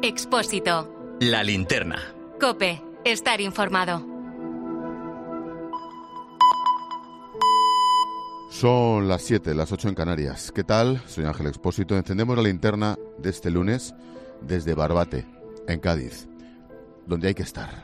Expósito. La linterna. COPE. Estar informado. Son las 7, las 8 en Canarias. ¿Qué tal? Soy Ángel Expósito. Encendemos la linterna de este lunes desde Barbate, en Cádiz, donde hay que estar.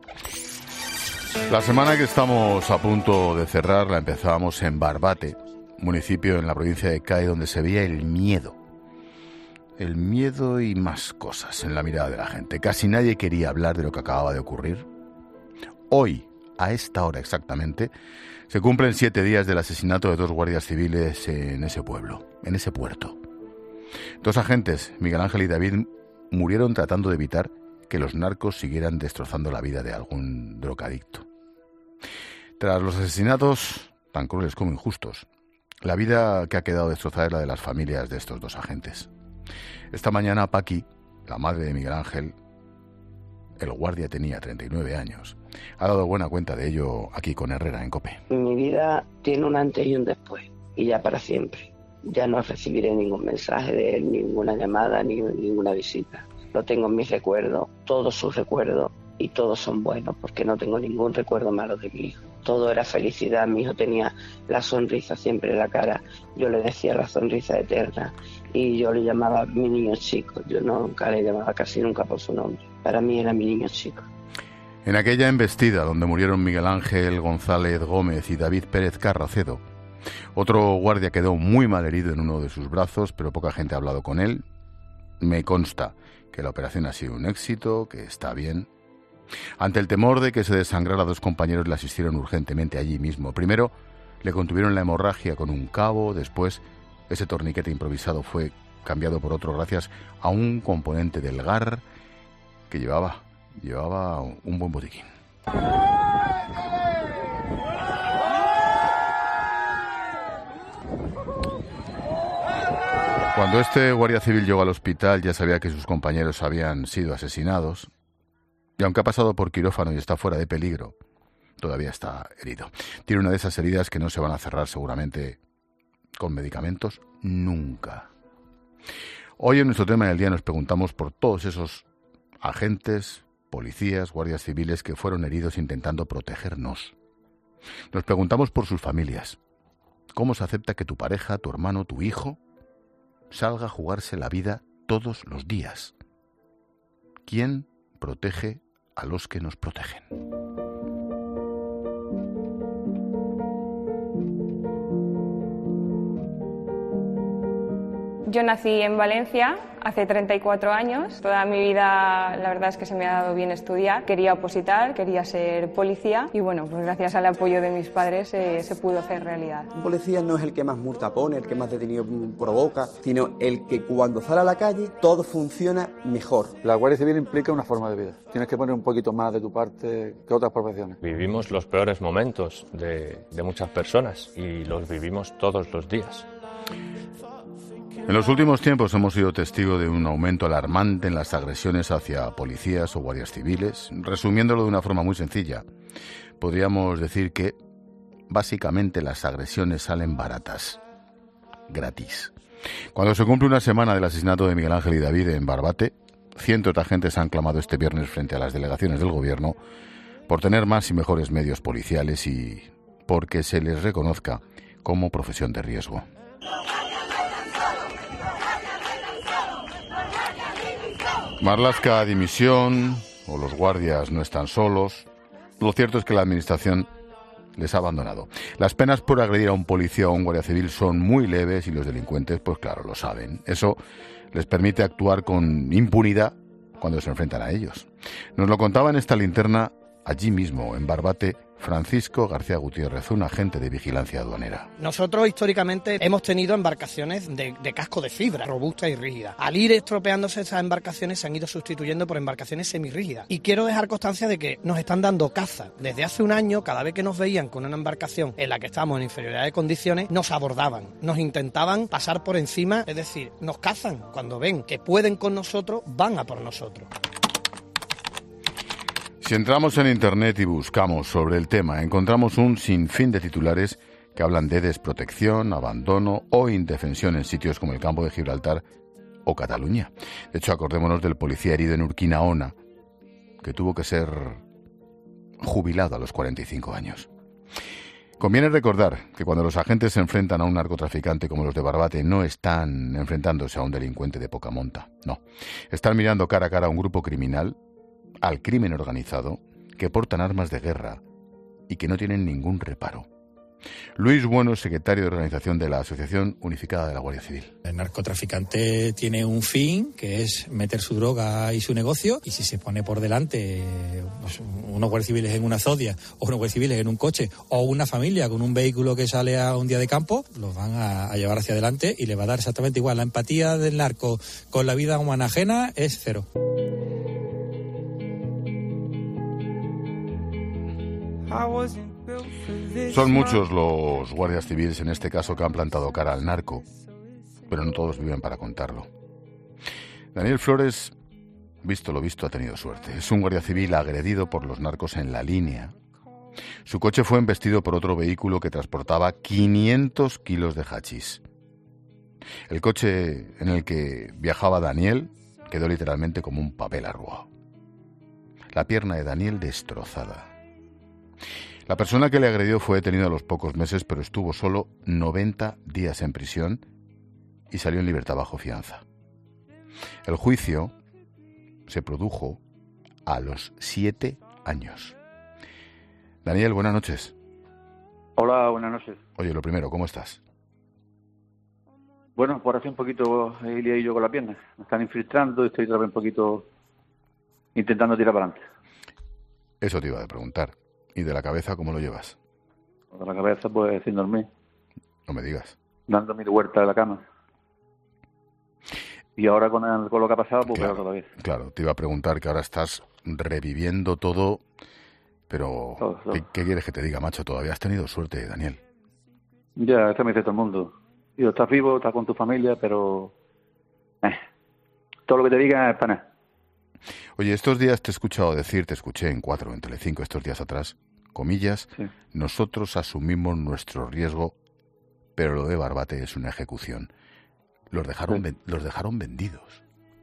La semana que estamos a punto de cerrar la empezábamos en Barbate, municipio en la provincia de Cádiz, donde se veía el miedo. El miedo y más cosas en la mirada de la gente. Casi nadie quería hablar de lo que acababa de ocurrir. Hoy, a esta hora exactamente, se cumplen 7 días del asesinato de 2 guardias civiles en ese pueblo, en ese puerto. 2 agentes, Miguel Ángel y David, murieron tratando de evitar que los narcos siguieran destrozando la vida de algún drogadicto. Tras los asesinatos, tan crueles como injustos, la vida que ha quedado destrozada es la de las familias de estos 2 agentes. Esta mañana Paqui, la madre de Miguel Ángel, el guardia tenía 39 años, ha dado buena cuenta de ello aquí con Herrera en COPE. Mi vida tiene un antes y un después, y ya para siempre. Ya no recibiré ningún mensaje de él, ninguna llamada, ni ninguna visita. Lo tengo en mis recuerdos, todos sus recuerdos, y todos son buenos, porque no tengo ningún recuerdo malo de mi hijo. Todo era felicidad, mi hijo tenía la sonrisa siempre en la cara. Yo le decía la sonrisa eterna, y yo le llamaba mi niño chico. Yo nunca le llamaba casi nunca por su nombre. Para mí era mi niño chico. En aquella embestida donde murieron Miguel Ángel González Gómez y David Pérez Carracedo, otro guardia quedó muy mal herido en uno de sus brazos, pero poca gente ha hablado con él. Me consta que la operación ha sido un éxito, que está bien. Ante el temor de que se desangrara, 2 compañeros le asistieron urgentemente allí mismo. Primero le contuvieron la hemorragia con un cabo, después ese torniquete improvisado fue cambiado por otro gracias a un componente del GAR que llevaba un buen botiquín. Cuando este guardia civil llegó al hospital ya sabía que sus compañeros habían sido asesinados, y aunque ha pasado por quirófano y está fuera de peligro, todavía está herido. Tiene una de esas heridas que no se van a cerrar seguramente con medicamentos nunca. Hoy en nuestro tema del día nos preguntamos por todos esos agentes, policías, guardias civiles que fueron heridos intentando protegernos. Nos preguntamos por sus familias. ¿Cómo se acepta que tu pareja, tu hermano, tu hijo salga a jugarse la vida todos los días? ¿Quién protege a los que nos protegen? Yo nací en Valencia hace 34 años. Toda mi vida la verdad es que se me ha dado bien estudiar. Quería opositar, quería ser policía y bueno, pues gracias al apoyo de mis padres se pudo hacer realidad. Un policía no es el que más multa pone, el que más detenido provoca, sino el que cuando sale a la calle todo funciona mejor. La Guardia Civil implica una forma de vida. Tienes que poner un poquito más de tu parte que otras profesiones. Vivimos los peores momentos de muchas personas y los vivimos todos los días. En los últimos tiempos hemos sido testigos de un aumento alarmante en las agresiones hacia policías o guardias civiles. Resumiéndolo de una forma muy sencilla, podríamos decir que básicamente las agresiones salen baratas, gratis. Cuando se cumple una semana del asesinato de Miguel Ángel y David en Barbate, cientos de agentes han clamado este viernes frente a las delegaciones del gobierno por tener más y mejores medios policiales y porque se les reconozca como profesión de riesgo. Marlaska dimisión, o los guardias no están solos. Lo cierto es que la administración les ha abandonado. Las penas por agredir a un policía o a un guardia civil son muy leves y los delincuentes, pues claro, lo saben. Eso les permite actuar con impunidad cuando se enfrentan a ellos. Nos lo contaba en esta linterna, allí mismo, en Barbate, Francisco García Gutiérrez, un agente de vigilancia aduanera. Nosotros históricamente hemos tenido embarcaciones de casco de fibra, robustas y rígidas. Al ir estropeándose esas embarcaciones se han ido sustituyendo por embarcaciones semirrígidas. Y quiero dejar constancia de que nos están dando caza. Desde hace un año, cada vez que nos veían con una embarcación en la que estamos en inferioridad de condiciones, nos abordaban, nos intentaban pasar por encima, es decir, nos cazan. Cuando ven que pueden con nosotros, van a por nosotros. Si entramos en Internet y buscamos sobre el tema, encontramos un sinfín de titulares que hablan de desprotección, abandono o indefensión en sitios como el campo de Gibraltar o Cataluña. De hecho, acordémonos del policía herido en Urquinaona, que tuvo que ser jubilado a los 45 años. Conviene recordar que cuando los agentes se enfrentan a un narcotraficante como los de Barbate, no están enfrentándose a un delincuente de poca monta, no. Están mirando cara a cara a un grupo criminal, al crimen organizado, que portan armas de guerra y que no tienen ningún reparo. Luis Bueno, secretario de organización de la Asociación Unificada de la Guardia Civil. El narcotraficante tiene un fin, que es meter su droga y su negocio, y si se pone por delante pues, unos guardias civiles en una zodia, o unos guardias civiles en un coche, o una familia con un vehículo que sale a un día de campo, los van a llevar hacia adelante y le va a dar exactamente igual. La empatía del narco con la vida humana ajena es cero. Son muchos los guardias civiles en este caso que han plantado cara al narco, pero no todos viven para contarlo. Daniel Flores, visto lo visto, ha tenido suerte. Es un guardia civil agredido por los narcos en la línea. Su coche fue embestido por otro vehículo que transportaba 500 kilos de hachís. El coche en el que viajaba Daniel quedó literalmente como un papel arrugado. La pierna de Daniel destrozada. La persona que le agredió fue detenida a los pocos meses, pero estuvo solo 90 días en prisión y salió en libertad bajo fianza. El juicio se produjo a los 7 años. Daniel, buenas noches. Hola, buenas noches. Oye, lo primero, ¿cómo estás? Bueno, por así un poquito he liado yo con la pierna. Me están infiltrando y estoy otra vez un poquito intentando tirar para adelante. Eso te iba a preguntar. ¿Y de la cabeza cómo lo llevas? De la cabeza, pues, sin dormir. No me digas. Dando mi vuelta de la cama. Y ahora con lo que ha pasado, pues claro, peor todavía. Claro, te iba a preguntar que ahora estás reviviendo todo, pero todo. ¿Qué quieres que te diga, macho? Todavía has tenido suerte, Daniel. Ya, esto me dice todo el mundo. Digo, estás vivo, estás con tu familia, pero... todo lo que te diga es para nada. Oye, estos días te he escuchado decir, te escuché en 4, en Telecinco, estos días atrás, comillas, sí. Nosotros asumimos nuestro riesgo, pero lo de Barbate es una ejecución. Los dejaron vendidos.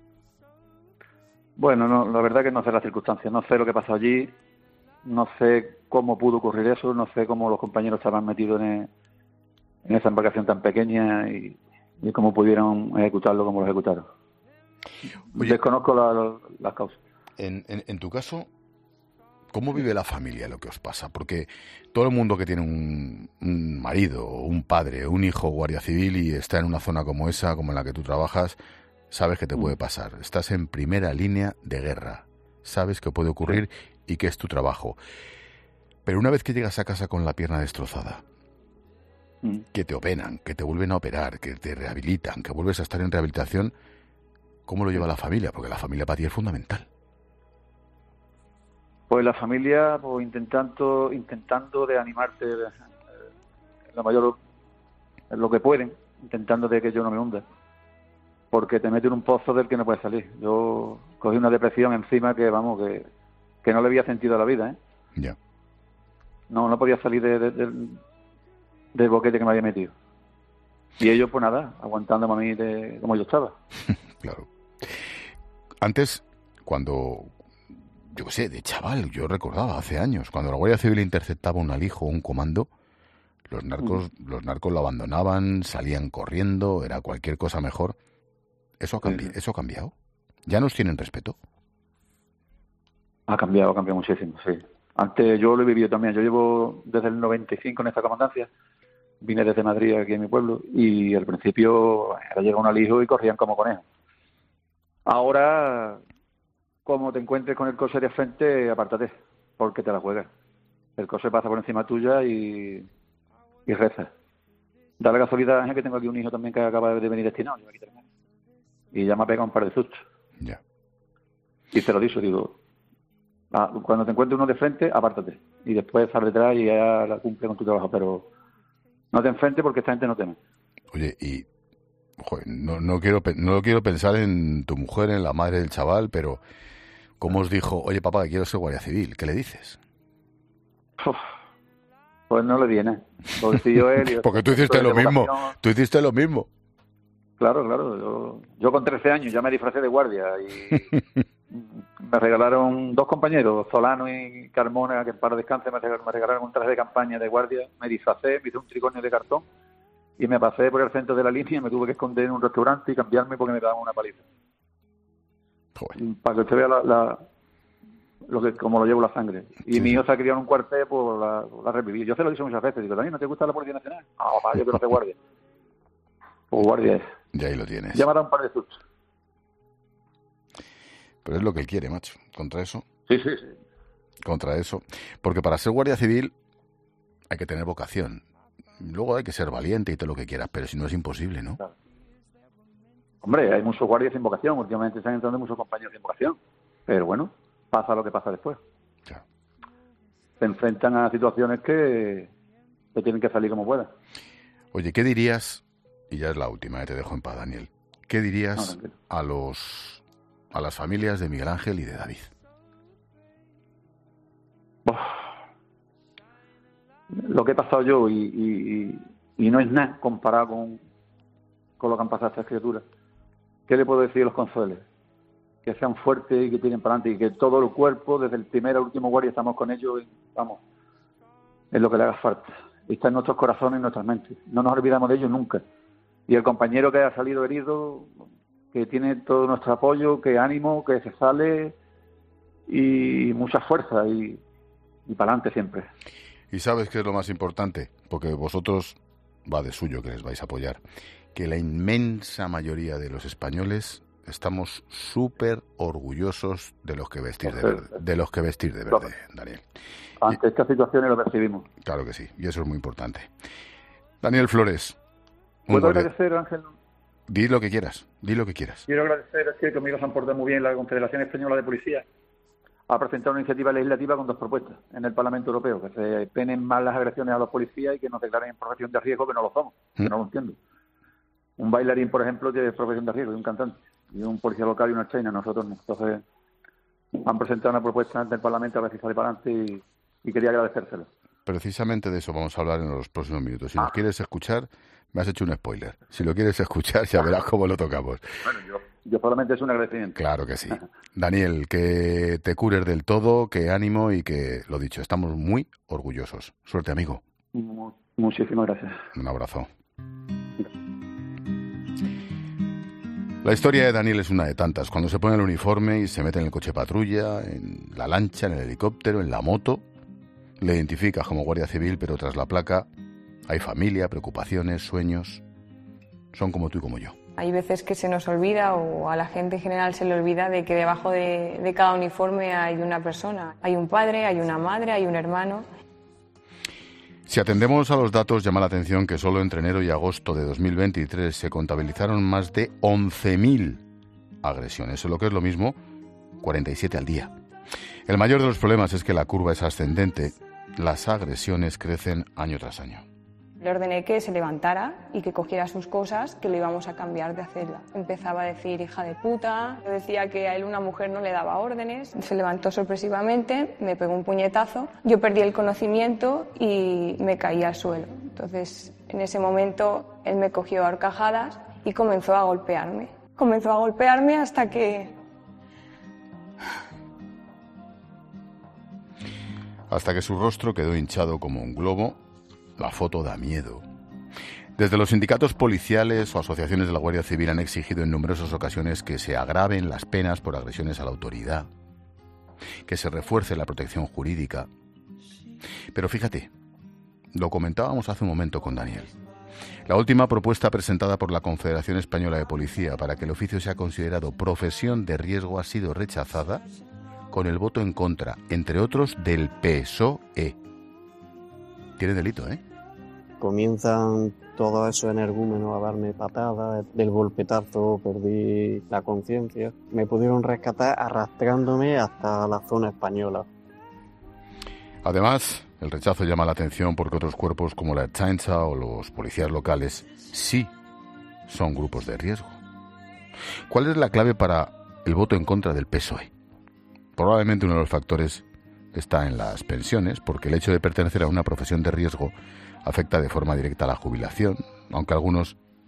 Bueno, no, la verdad que no sé las circunstancias, no sé lo que pasó allí, no sé cómo pudo ocurrir eso, no sé cómo los compañeros estaban metidos en esa embarcación tan pequeña y cómo pudieron ejecutarlo como lo ejecutaron. Oye, desconozco las causas. En tu caso, ¿cómo vive la familia lo que os pasa? Porque todo el mundo que tiene un marido, o un padre, o un hijo guardia civil y está en una zona como esa, como en la que tú trabajas, sabes que te puede pasar. Estás en primera línea de guerra. Sabes que puede ocurrir y que es tu trabajo. Pero una vez que llegas a casa con la pierna destrozada, que te operan, que te vuelven a operar, que te rehabilitan, que vuelves a estar en rehabilitación, ¿cómo lo lleva la familia? Porque la familia para ti es fundamental. Pues la familia, pues intentando de animarte lo mayor, lo que pueden, intentando de que yo no me hunda. Porque te mete en un pozo del que no puedes salir. Yo cogí una depresión encima que, vamos, que no le había sentido a la vida, ¿eh? Ya. No podía salir del boquete que me había metido. Y ellos, pues nada, aguantándome a mí como yo estaba. Claro. Antes, cuando, yo qué sé, de chaval, yo recordaba hace años, cuando la Guardia Civil interceptaba un alijo o un comando, los narcos lo abandonaban, salían corriendo, era cualquier cosa mejor. ¿Eso ha cambiado? ¿Ya nos tienen respeto? Ha cambiado muchísimo, sí. Antes yo lo he vivido también. Yo llevo desde el 95 en esta comandancia. Vine desde Madrid aquí en mi pueblo y al principio era llegar un alijo y corrían como conejos. Ahora, como te encuentres con el coche de frente, apártate, porque te la juegas. El coche pasa por encima tuya y reza. Da la casualidad que tengo aquí un hijo también que acaba de venir destinado. Y ya me ha pegado un par de sustos. Ya. Y te lo digo, cuando te encuentres uno de frente, apártate. Y después sal detrás y ya la cumple con tu trabajo, pero no te enfrentes porque esta gente no teme. Oye, y joder, no quiero pensar en tu mujer, en la madre del chaval, pero ¿cómo os dijo, oye papá, que quiero ser guardia civil? ¿Qué le dices? Pues no le viene. Porque si yo porque tú hiciste lo mismo. Tú hiciste lo mismo. Claro. Yo con 13 años ya me disfracé de guardia y me regalaron 2 compañeros, Solano y Carmona, que en paro descanse, me regalaron un traje de campaña de guardia, me disfracé, me hice un tricornio de cartón y me pasé por el centro de la línea y me tuve que esconder en un restaurante y cambiarme porque me daban una paliza. Para que usted vea como lo llevo la sangre. Y mi hijo se ha criado en un cuartel, pues la reviví. Yo se lo he dicho muchas veces, digo, Dani, ¿no te gusta la Policía Nacional? Ah, papá, yo quiero ser guardia. Pues guardia es. Y ahí lo tienes. Ya me ha dado un par de sustos. Pero es lo que él quiere, macho. Contra eso. Sí. Contra eso. Porque para ser guardia civil hay que tener vocación. Luego hay que ser valiente y todo lo que quieras, pero si no es imposible, ¿no? Claro. Hombre, hay muchos guardias sin vocación. Últimamente están entrando muchos compañeros sin vocación. Pero bueno, pasa lo que pasa después. Claro. Se enfrentan a situaciones que tienen que salir como puedan. Oye, ¿qué dirías? Y ya es la última, te dejo en paz, Daniel. ¿Qué dirías a las familias de Miguel Ángel y de David? Lo que he pasado yo y no es nada comparado con lo que han pasado estas criaturas. ¿Qué le puedo decir a los consueles? Que sean fuertes y que tiren para adelante y que todo el cuerpo, desde el primer al último guardia, estamos con ellos y vamos, es lo que le haga falta. Está en nuestros corazones y en nuestras mentes. No nos olvidamos de ellos nunca. Y el compañero que haya salido herido, que tiene todo nuestro apoyo, que ánimo, que se sale y mucha fuerza y para adelante siempre. Y sabes qué es lo más importante, porque vosotros va de suyo que les vais a apoyar, que la inmensa mayoría de los españoles estamos súper orgullosos de los que vestir de verde, Daniel. Ante estas situaciones lo percibimos. Claro que sí, y eso es muy importante. Daniel Flores. ¿Puedo agradecer, Ángel? Di lo que quieras. Quiero agradecer, es que conmigo se han portado muy bien la Confederación Española de Policía. Ha presentado una iniciativa legislativa con 2 propuestas en el Parlamento Europeo, que se penen más las agresiones a los policías y que nos declaren en profesión de riesgo, que no lo somos, que no lo entiendo. Un bailarín, por ejemplo, tiene profesión de riesgo, y un cantante, y un policía local y una chaina, nosotros no. Entonces, han presentado una propuesta ante el Parlamento a ver si sale para adelante y quería agradecérselo. Precisamente de eso vamos a hablar en los próximos minutos. Si nos quieres escuchar, me has hecho un spoiler. Si lo quieres escuchar, ya verás cómo lo tocamos. Bueno, yo solamente es un agradecimiento. Claro que sí. Daniel, que te cures del todo, que ánimo y que, lo dicho, estamos muy orgullosos. Suerte, amigo. Muchísimas gracias. Un abrazo. La historia de Daniel es una de tantas. Cuando se pone el uniforme y se mete en el coche patrulla, en la lancha, en el helicóptero, en la moto, le identificas como guardia civil, pero tras la placa hay familia, preocupaciones, sueños. Son como tú y como yo. Hay veces que se nos olvida, o a la gente en general se le olvida, de que debajo de cada uniforme hay una persona. Hay un padre, hay una madre, hay un hermano. Si atendemos a los datos, llama la atención que solo entre enero y agosto de 2023 se contabilizaron más de 11.000 agresiones, o lo que es lo mismo, 47 al día. El mayor de los problemas es que la curva es ascendente. Las agresiones crecen año tras año. Le ordené que se levantara y que cogiera sus cosas, que lo íbamos a cambiar de celda. Empezaba a decir hija de puta, decía que a él una mujer no le daba órdenes. Se levantó sorpresivamente, me pegó un puñetazo, yo perdí el conocimiento y me caí al suelo. Entonces, en ese momento, él me cogió a horcajadas y comenzó a golpearme. Comenzó a golpearme hasta que... Hasta que su rostro quedó hinchado como un globo. La foto da miedo. Desde los sindicatos policiales o asociaciones de la Guardia Civil han exigido en numerosas ocasiones que se agraven las penas por agresiones a la autoridad, que se refuerce la protección jurídica. Pero fíjate, lo comentábamos hace un momento con Daniel. La última propuesta presentada por la Confederación Española de Policía para que el oficio sea considerado profesión de riesgo ha sido rechazada con el voto en contra, entre otros, del PSOE. Tiene delito, ¿eh? Comienzan todos esos energúmenos a darme patadas, del golpetazo perdí la conciencia. Me pudieron rescatar arrastrándome hasta la zona española. Además, el rechazo llama la atención porque otros cuerpos como la Ertzaintza o los policías locales sí son grupos de riesgo. ¿Cuál es la clave para el voto en contra del PSOE? Probablemente uno de los factores está en las pensiones, porque el hecho de pertenecer a una profesión de riesgo afecta de forma directa a la jubilación, aunque algunos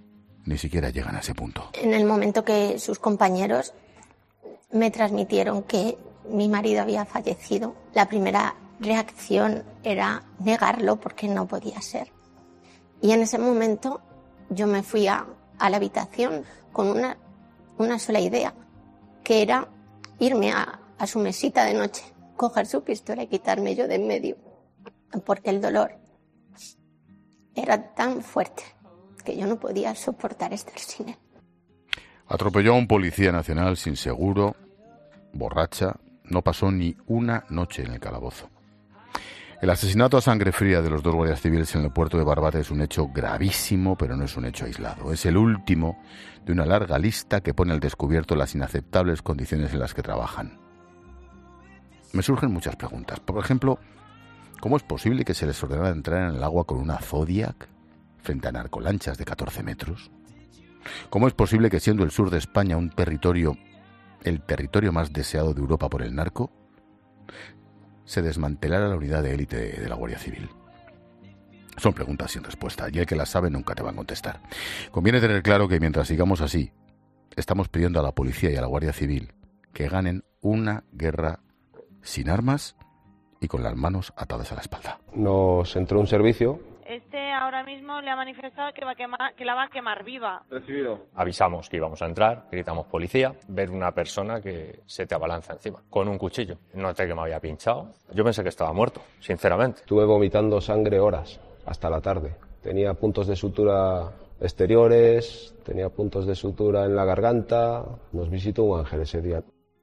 ni siquiera llegan a ese punto. En el momento que sus compañeros me transmitieron que mi marido había fallecido, la primera reacción era negarlo porque no podía ser. Y en ese momento yo me fui a la habitación con una sola idea, que era irme a su mesita de noche, coger su pistola y quitarme yo de en medio, porque el dolor era tan fuerte que yo no podía soportar estar sin él. Atropelló a un policía nacional sin seguro, borracha, no pasó ni una noche en el calabozo. El asesinato a sangre fría de los 2 guardias civiles en el puerto de Barbate es un hecho gravísimo, pero no es un hecho aislado. Es el último de una larga lista que pone al descubierto las inaceptables condiciones en las que trabajan. Me surgen muchas preguntas. Por ejemplo, ¿cómo es posible que se les ordenara entrar en el agua con una Zodiac frente a narcolanchas de 14 metros? ¿Cómo es posible que, siendo el sur de España el territorio más deseado de Europa por el narco, se desmantelara la unidad de élite de la Guardia Civil? Son preguntas sin respuesta, y el que las sabe nunca te va a contestar. Conviene tener claro que mientras sigamos así, estamos pidiendo a la policía y a la Guardia Civil que ganen una guerra sin armas y con las manos atadas a la espalda. Nos entró un servicio. Ahora mismo le ha manifestado que la va a quemar viva. Recibido. Avisamos que íbamos a entrar, gritamos policía, ver una persona que se te abalanza encima, con un cuchillo. Noté que me había pinchado. Yo pensé que estaba muerto, sinceramente. Estuve vomitando sangre horas, hasta la tarde. Tenía puntos de sutura exteriores, tenía puntos de sutura en la garganta. Nos visitó un ángel ese día.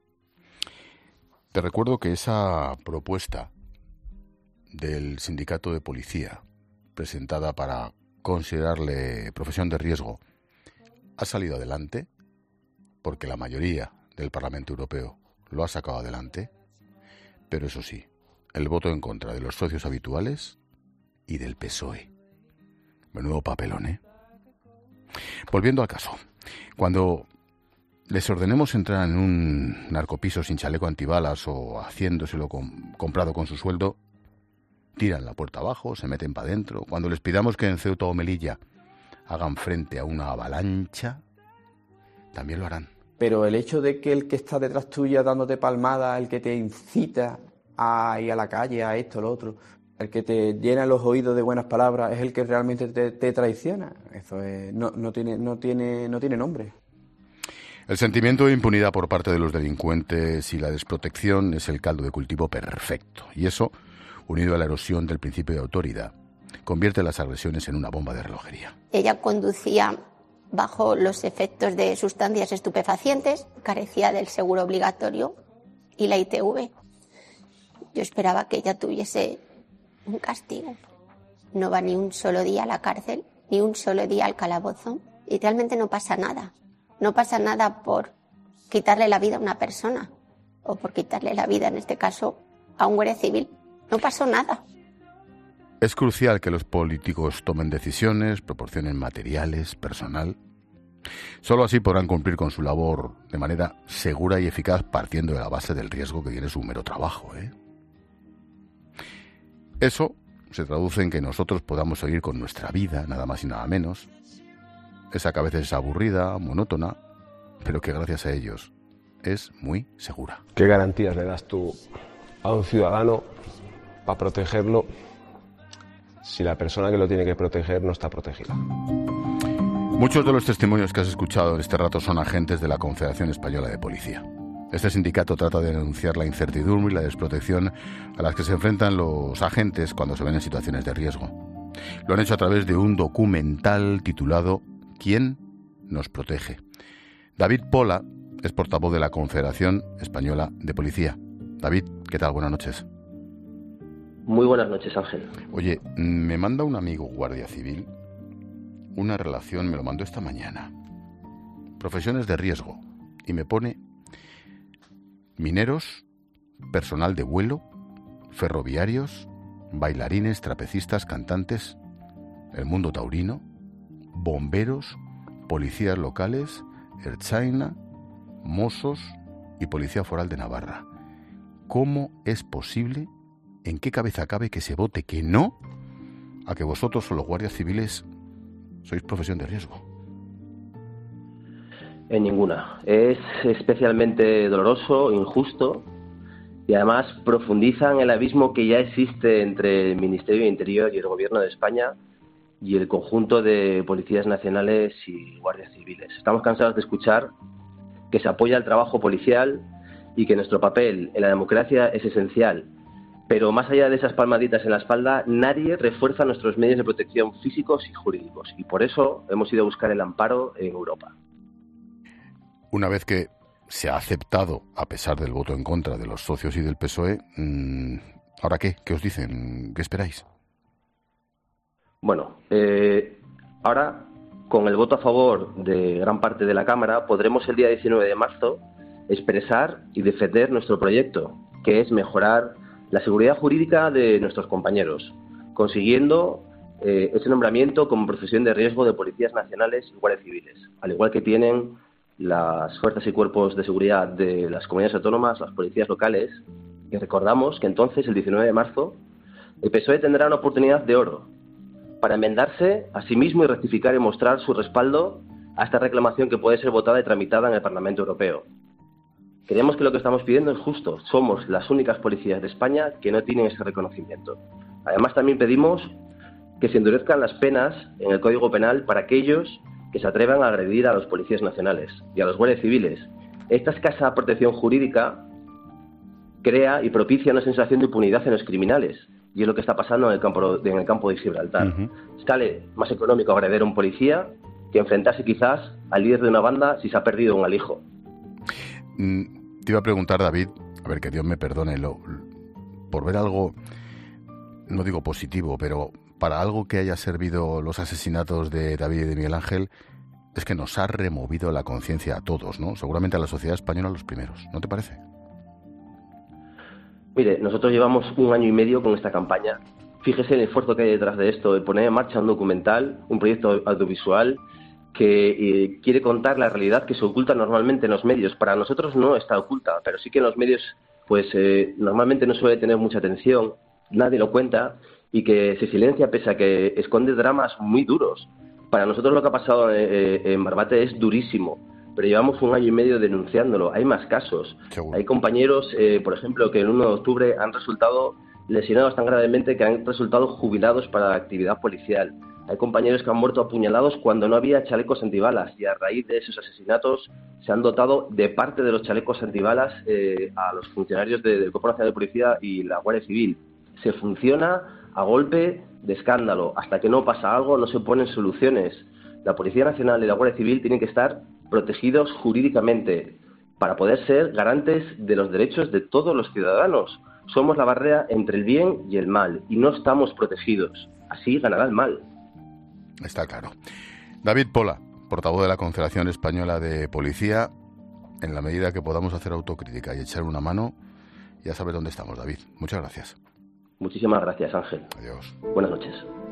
Te recuerdo que esa propuesta del sindicato de policía, presentada para considerarle profesión de riesgo, ha salido adelante porque la mayoría del Parlamento Europeo lo ha sacado adelante, pero eso sí, el voto en contra de los socios habituales y del PSOE. Menudo papelón, ¿eh? Volviendo al caso, cuando les ordenemos entrar en un narcopiso sin chaleco antibalas o haciéndoselo comprado con su sueldo, tiran la puerta abajo, se meten para adentro. Cuando les pidamos que en Ceuta o Melilla hagan frente a una avalancha, también lo harán. Pero el hecho de que el que está detrás tuya dándote palmadas, el que te incita a ir a la calle, a esto, lo otro, el que te llena los oídos de buenas palabras, es el que realmente te traiciona. Eso no tiene nombre. El sentimiento de impunidad por parte de los delincuentes y la desprotección es el caldo de cultivo perfecto. Y eso, unido a la erosión del principio de autoridad, convierte las agresiones en una bomba de relojería. Ella conducía bajo los efectos de sustancias estupefacientes, carecía del seguro obligatorio y la ITV. Yo esperaba que ella tuviese un castigo. No va ni un solo día a la cárcel, ni un solo día al calabozo, y realmente no pasa nada. No pasa nada por quitarle la vida a una persona, o por quitarle la vida, en este caso, a un guardia civil. No pasó nada. Es crucial que los políticos tomen decisiones, proporcionen materiales, personal. Solo así podrán cumplir con su labor de manera segura y eficaz, partiendo de la base del riesgo que tiene su mero trabajo, ¿eh? Eso se traduce en que nosotros podamos seguir con nuestra vida, nada más y nada menos. Esa que a veces es aburrida, monótona, pero que gracias a ellos es muy segura. ¿Qué garantías le das tú a un ciudadano para protegerlo si la persona que lo tiene que proteger no está protegida? Muchos de los testimonios que has escuchado en este rato son agentes de la Confederación Española de Policía. Este sindicato trata de denunciar la incertidumbre y la desprotección a las que se enfrentan los agentes cuando se ven en situaciones de riesgo. Lo han hecho a través de un documental titulado ¿Quién nos protege? David Pola es portavoz de la Confederación Española de Policía. David, ¿qué tal? Buenas noches. Muy buenas noches, Ángel. Oye, me manda un amigo guardia civil una relación, me lo mandó esta mañana. Profesiones de riesgo. Y me pone mineros, personal de vuelo, ferroviarios, bailarines, trapecistas, cantantes, el mundo taurino, bomberos, policías locales, Ertzaina, Mossos y Policía Foral de Navarra. ¿Cómo es posible, en qué cabeza cabe que se vote que no a que vosotros, los guardias civiles, sois profesión de riesgo? En ninguna. Es especialmente doloroso, injusto y además profundiza en el abismo que ya existe entre el Ministerio de Interior y el Gobierno de España y el conjunto de policías nacionales y guardias civiles. Estamos cansados de escuchar que se apoya el trabajo policial y que nuestro papel en la democracia es esencial. Pero más allá de esas palmaditas en la espalda, nadie refuerza nuestros medios de protección físicos y jurídicos. Y por eso hemos ido a buscar el amparo en Europa. Una vez que se ha aceptado, a pesar del voto en contra de los socios y del PSOE, ¿ahora qué? ¿Qué os dicen? ¿Qué esperáis? Bueno, ahora, con el voto a favor de gran parte de la Cámara, podremos el día 19 de marzo expresar y defender nuestro proyecto, que es mejorar la seguridad jurídica de nuestros compañeros, consiguiendo ese nombramiento como profesión de riesgo de policías nacionales y guardias civiles, al igual que tienen las fuerzas y cuerpos de seguridad de las comunidades autónomas, las policías locales. Y recordamos que entonces, el 19 de marzo, el PSOE tendrá una oportunidad de oro para enmendarse a sí mismo y rectificar y mostrar su respaldo a esta reclamación que puede ser votada y tramitada en el Parlamento Europeo. Creemos que lo que estamos pidiendo es justo. Somos las únicas policías de España que no tienen ese reconocimiento. Además, también pedimos que se endurezcan las penas en el Código Penal para aquellos que se atrevan a agredir a los policías nacionales y a los guardias civiles. Esta escasa protección jurídica crea y propicia una sensación de impunidad en los criminales, y es lo que está pasando en el campo de Gibraltar. Sale más económico agredir a un policía que enfrentarse quizás al líder de una banda si se ha perdido un alijo. Te iba a preguntar, David, a ver, que Dios me perdone, por ver algo, no digo positivo, pero para algo que haya servido los asesinatos de David y de Miguel Ángel, es que nos ha removido la conciencia a todos, ¿no? Seguramente a la sociedad española los primeros, ¿no te parece? Mire, nosotros llevamos 1 año y medio con esta campaña. Fíjese el esfuerzo que hay detrás de esto, de poner en marcha un documental, un proyecto audiovisual que quiere contar la realidad que se oculta normalmente en los medios. Para nosotros no está oculta, pero sí que en los medios pues normalmente no suele tener mucha atención, nadie lo cuenta y que se silencia pese a que esconde dramas muy duros. Para nosotros lo que ha pasado en Barbate es durísimo, pero llevamos 1 año y medio denunciándolo. Hay más casos. Seguro. Hay compañeros, por ejemplo, que el 1 de octubre han resultado lesionados tan gravemente que han resultado jubilados para la actividad policial. Hay compañeros que han muerto apuñalados cuando no había chalecos antibalas, y a raíz de esos asesinatos se han dotado de parte de los chalecos antibalas a los funcionarios del Cuerpo Nacional de Policía y la Guardia Civil. Se funciona a golpe de escándalo. Hasta que no pasa algo, no se ponen soluciones. La Policía Nacional y la Guardia Civil tienen que estar protegidos jurídicamente para poder ser garantes de los derechos de todos los ciudadanos. Somos la barrera entre el bien y el mal y no estamos protegidos. Así ganará el mal. Está claro. David Pola, portavoz de la Confederación Española de Policía. En la medida que podamos hacer autocrítica y echar una mano, ya sabes dónde estamos, David. Muchas gracias. Muchísimas gracias, Ángel. Adiós. Buenas noches.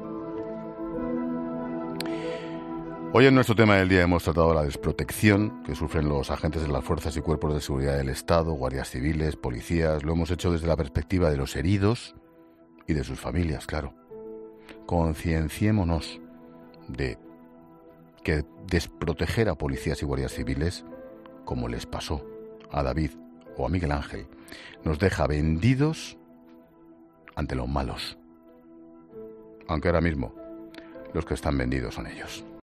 Hoy en nuestro tema del día hemos tratado la desprotección que sufren los agentes de las fuerzas y cuerpos de seguridad del Estado, guardias civiles, policías. Lo hemos hecho desde la perspectiva de los heridos y de sus familias, claro. Concienciémonos de que desproteger a policías y guardias civiles, como les pasó a David o a Miguel Ángel, nos deja vendidos ante los malos. Aunque ahora mismo los que están vendidos son ellos.